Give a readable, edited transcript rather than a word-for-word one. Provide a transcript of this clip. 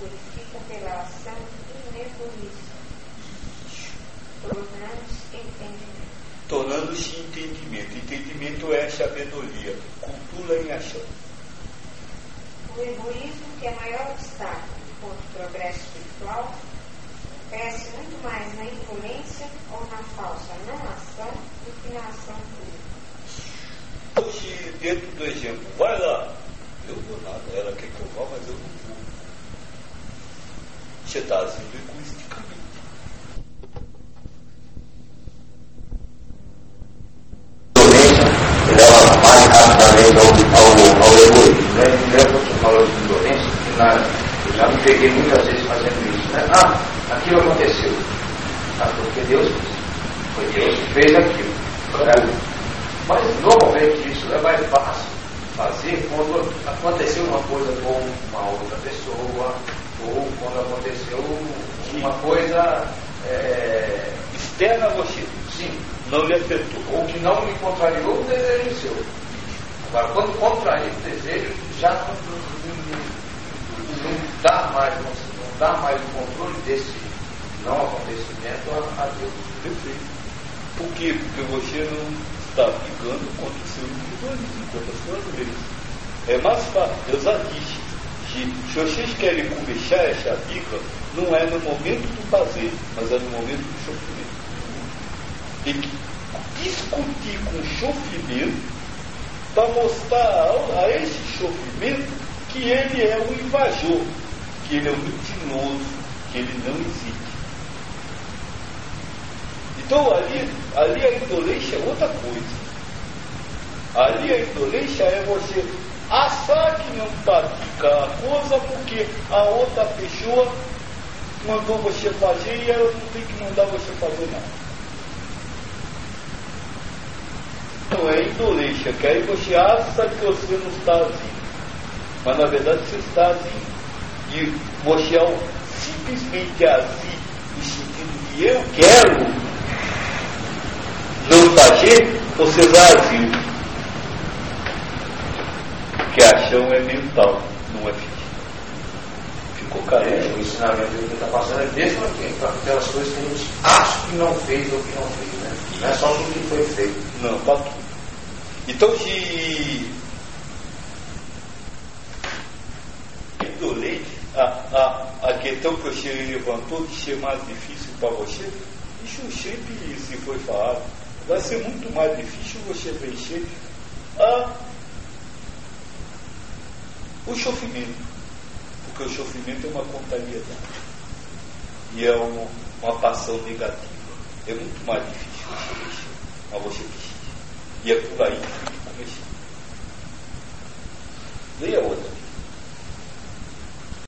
purifica pela ação inegoísta, tornando-se entendimento. Tornando-se entendimento. Entendimento é a sabedoria. Cultura em ação. O egoísmo, que é maior obstáculo contra o progresso espiritual, cresce muito mais na indolência ou na falsa não ação do que na ação pura. Hoje, dentro do exemplo, vai lá, eu vou nada, ela quer que eu vá, mas eu não vou. Você está agindo egoisticamente. Leva mais rapidamente ao egoísmo, né? Lembra quando você falou de indolência, que eu já me peguei muitas vezes fazendo isso, né? Aquilo aconteceu. Porque Deus fez. Foi Deus que fez aquilo. Né? Mas normalmente isso é mais fácil fazer quando aconteceu uma coisa com uma outra pessoa, ou quando aconteceu uma coisa externa a você. Sim. Não lhe afetou. Ou que não lhe contrariou o desejo seu. Agora, quando contraria o desejo, já não dá mais o controle desse não acontecimento a Deus. Perfeito. Por quê? Porque você não está brigando contra o seu individualismo, contra as suas leis. É mais fácil. Deus já disse que se vocês querem começar essa briga, não é no momento do prazer, mas é no momento do sofrimento. Tem que discutir com o sofrimento para mostrar a esse sofrimento que ele é um invasor, que ele é um mentiroso, que ele não existe. Então ali a indolência é outra coisa. Ali a indolência é você achar que não pratica a coisa porque a outra pessoa mandou você fazer e ela não tem que mandar você fazer nada. Não é indolência, que aí você acha que você não está agindo, mas na verdade você está agindo. E você, ao simplesmente agir no sentido de eu quero não fazer, você já agiu. Porque a ação é mental, não é física. Ficou carente. O ensinamento que está passando é mesmo para aquelas coisas que a gente acha que não fez ou que não fez, né? Não é só o que foi feito. Não, para tudo. Então, se indolente, a questão que você levantou de ser mais difícil para você, isso sempre se foi falado. Vai ser muito mais difícil você vencer o sofrimento, porque o sofrimento é uma contrariedade e é uma paixão negativa. É muito mais difícil você vencer, mas você precisa. E é por aí que tem que começar. Leia